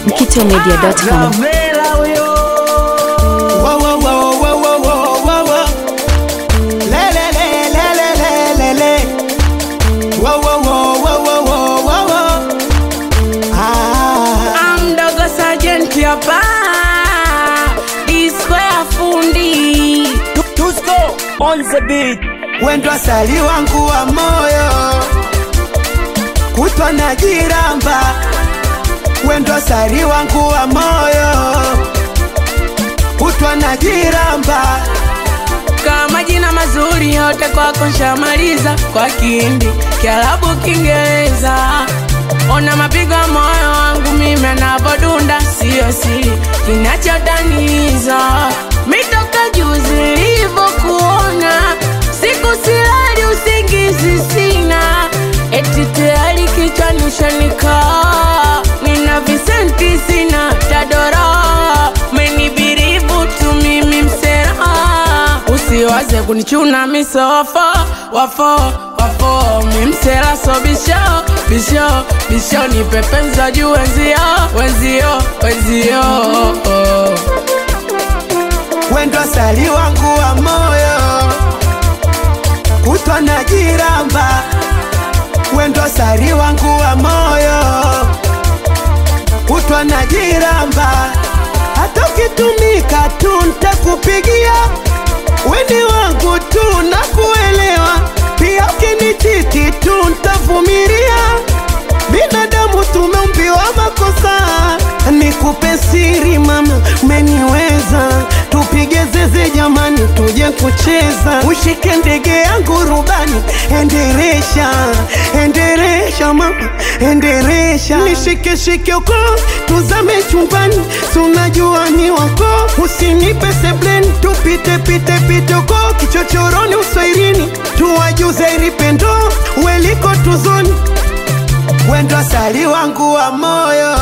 mkitomedia.com. Mdogo Sergeant hapa Square fundi Tusko on the beat. Wendo asali wangu wa moyo kutwa na jiramba. Wendo asali wangu wa moyo kutwa na jiramba. kama jina mazuri yote kwako nshamaliza kwa Kihindi, Kiarabu, Kiingereza. Ona mapigo moyo wangu mimi anavodunda, sio siri kinachotaniza. Mitoka juzi nilivyokuona, siku silali usingizi sina, eti tayari kichwani ushanikaa. Nina visenti sina tadora, menibiribu tu mimi msera. Usiwaze kunichuna misofo, wafo mimsela so bisho ni pepenza juu wenzio. Wendo asali wangu wa moyo kutwa na jiramba. Wendo asali wangu wa moyo kutwa na jiramba. Hata ukitumika tu nitakupigia, weni wangu tu na kuelewa. Pia ukinichiti tu nitavumilia, binadamu tumeumbiwa makosa. Nikupe siri mama, umeniweza. Tupige zeze jamani, tuje kucheza. Ushike ndege yangu rubani, enderesha mama, enderesha. Nishike uko, tuzame chumbani, sunajua ni wako. Usinipe sebleni, tupite uko kichochoroni uswairini. Tuwajuze ilipendo, weliko tuzoni. Wendo asali wangu wa moyo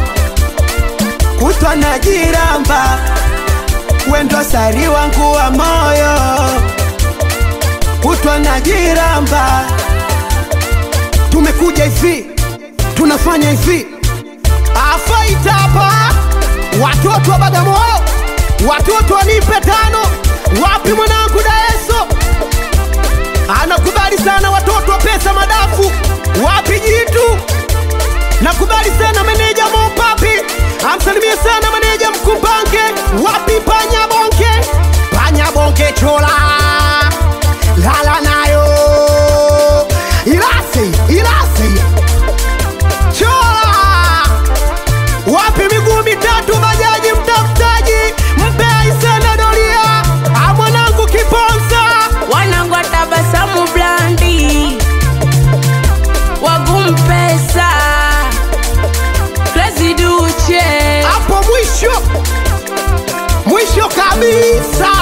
kutwa na jiramba. Wendo asali wangu wa moyo kutwa na jiramba. Tumekuja hivi, tunafanya hivi. Afaita hapa, watoto wa Bagamoyo, watoto wa nipe tano. Wapi mwanangu Daeso? Anakubali sana watoto wa pesa madafu. Wapi jitu? Nakubali sana meneja Mopapi. Amsalimie sana meneja Mkumbange. Wapi Panya bonke chola lala nayo ilase chola. Wapi miguu mitatu bajaji mtafutaji. Mpei sana doria amwanangu Kiponza. Wanangu atabasamu blandi wagumpesa Crazy Duche. Hapo mwisho kabisa.